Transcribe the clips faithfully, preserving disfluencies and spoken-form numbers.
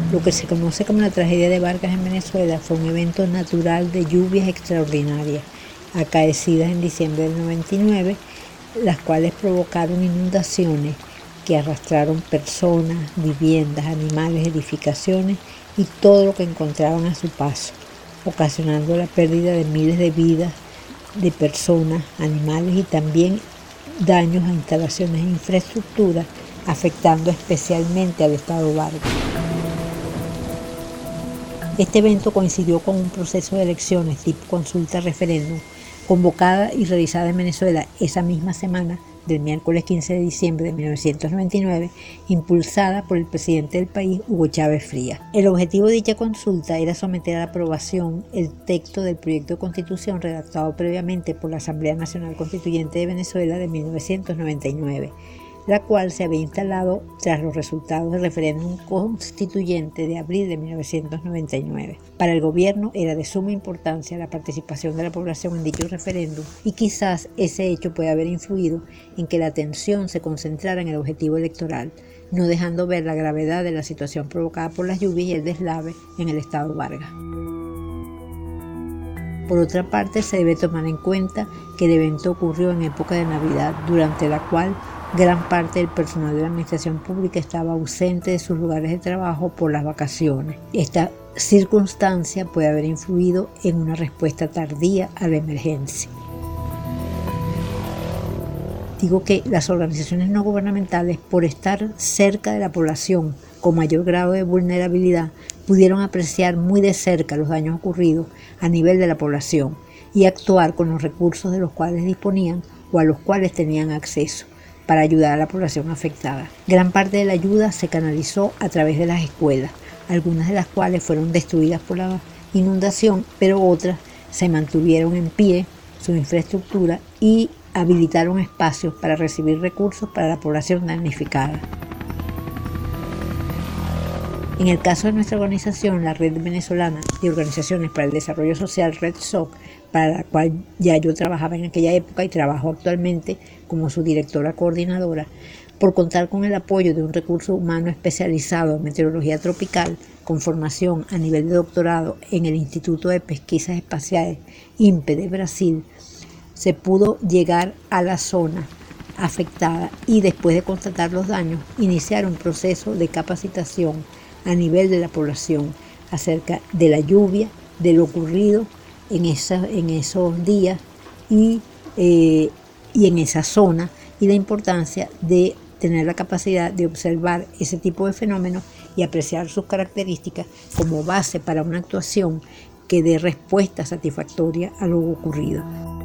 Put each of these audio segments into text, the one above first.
Lo que se conoce como la tragedia de Vargas en Venezuela fue un evento natural de lluvias extraordinarias, acaecidas en diciembre del noventa y nueve, las cuales provocaron inundaciones que arrastraron personas, viviendas, animales, edificaciones y todo lo que encontraban a su paso, ocasionando la pérdida de miles de vidas de personas, animales y también daños a instalaciones e infraestructura, afectando especialmente al estado Vargas. Este evento coincidió con un proceso de elecciones tipo consulta-referéndum, convocada y realizada en Venezuela esa misma semana del miércoles quince de diciembre de mil novecientos noventa y nueve, impulsada por el presidente del país, Hugo Chávez Frías. El objetivo de dicha consulta era someter a la aprobación el texto del proyecto de constitución redactado previamente por la Asamblea Nacional Constituyente de Venezuela de mil novecientos noventa y nueve, la cual se había instalado tras los resultados del referéndum constituyente de abril de mil novecientos noventa y nueve. Para el gobierno era de suma importancia la participación de la población en dicho referéndum y quizás ese hecho puede haber influido en que la atención se concentrara en el objetivo electoral, no dejando ver la gravedad de la situación provocada por las lluvias y el deslave en el estado Vargas. Por otra parte, se debe tomar en cuenta que el evento ocurrió en época de Navidad, durante la cual gran parte del personal de la administración pública estaba ausente de sus lugares de trabajo por las vacaciones. Esta circunstancia puede haber influido en una respuesta tardía a la emergencia. Digo que las organizaciones no gubernamentales, por estar cerca de la población con mayor grado de vulnerabilidad, pudieron apreciar muy de cerca los daños ocurridos a nivel de la población y actuar con los recursos de los cuales disponían o a los cuales tenían acceso para ayudar a la población afectada. Gran parte de la ayuda se canalizó a través de las escuelas, algunas de las cuales fueron destruidas por la inundación, pero otras se mantuvieron en pie, su infraestructura, y habilitaron espacios para recibir recursos para la población damnificada. En el caso de nuestra organización, la Red Venezolana de Organizaciones para el Desarrollo Social, RedSoc, para la cual ya yo trabajaba en aquella época y trabajo actualmente como su directora coordinadora, por contar con el apoyo de un recurso humano especializado en meteorología tropical, con formación a nivel de doctorado en el Instituto de Pesquisas Espaciales INPE de Brasil, se pudo llegar a la zona afectada y, después de constatar los daños, iniciar un proceso de capacitación a nivel de la población acerca de la lluvia, de lo ocurrido en, esa, en esos días y, eh, y en esa zona, y la importancia de tener la capacidad de observar ese tipo de fenómenos y apreciar sus características como base para una actuación que dé respuesta satisfactoria a lo ocurrido.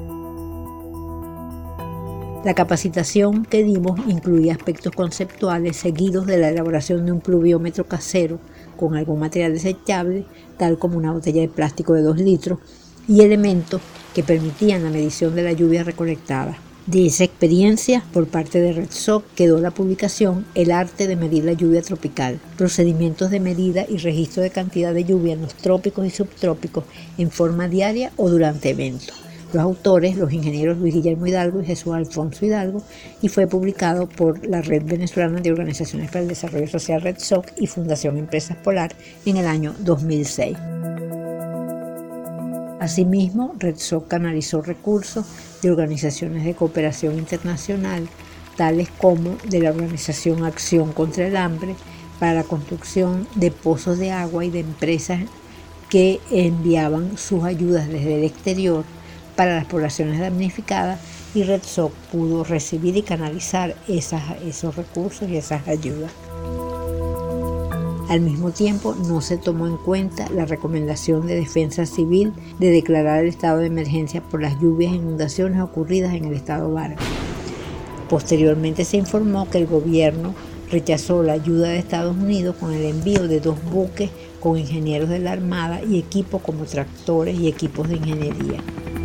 La capacitación que dimos incluía aspectos conceptuales seguidos de la elaboración de un pluviómetro casero con algún material desechable, tal como una botella de plástico de dos litros, y elementos que permitían la medición de la lluvia recolectada. De esa experiencia, por parte de RedSoc, quedó la publicación El arte de medir la lluvia tropical, procedimientos de medida y registro de cantidad de lluvia en los trópicos y subtrópicos en forma diaria o durante eventos. Los autores, los ingenieros Luis Guillermo Hidalgo y Jesús Alfonso Hidalgo, y fue publicado por la Red Venezolana de Organizaciones para el Desarrollo Social, RedSoc, y Fundación Empresas Polar en el año dos mil seis. Asimismo, RedSoc canalizó recursos de organizaciones de cooperación internacional, tales como de la Organización Acción contra el Hambre, para la construcción de pozos de agua, y de empresas que enviaban sus ayudas desde el exterior para las poblaciones damnificadas, y RedSoc pudo recibir y canalizar esas, esos recursos y esas ayudas. Al mismo tiempo, no se tomó en cuenta la recomendación de Defensa Civil de declarar el estado de emergencia por las lluvias e inundaciones ocurridas en el estado Vargas. Posteriormente se informó que el gobierno rechazó la ayuda de Estados Unidos con el envío de dos buques con ingenieros de la Armada y equipos como tractores y equipos de ingeniería.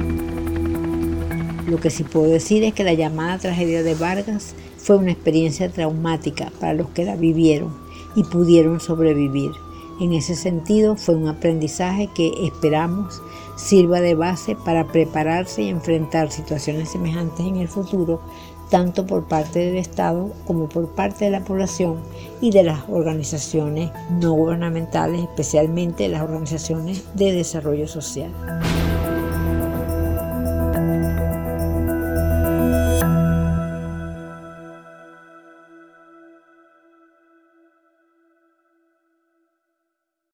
Lo que sí puedo decir es que la llamada tragedia de Vargas fue una experiencia traumática para los que la vivieron y pudieron sobrevivir. En ese sentido, fue un aprendizaje que esperamos sirva de base para prepararse y enfrentar situaciones semejantes en el futuro, tanto por parte del Estado como por parte de la población y de las organizaciones no gubernamentales, especialmente las organizaciones de desarrollo social.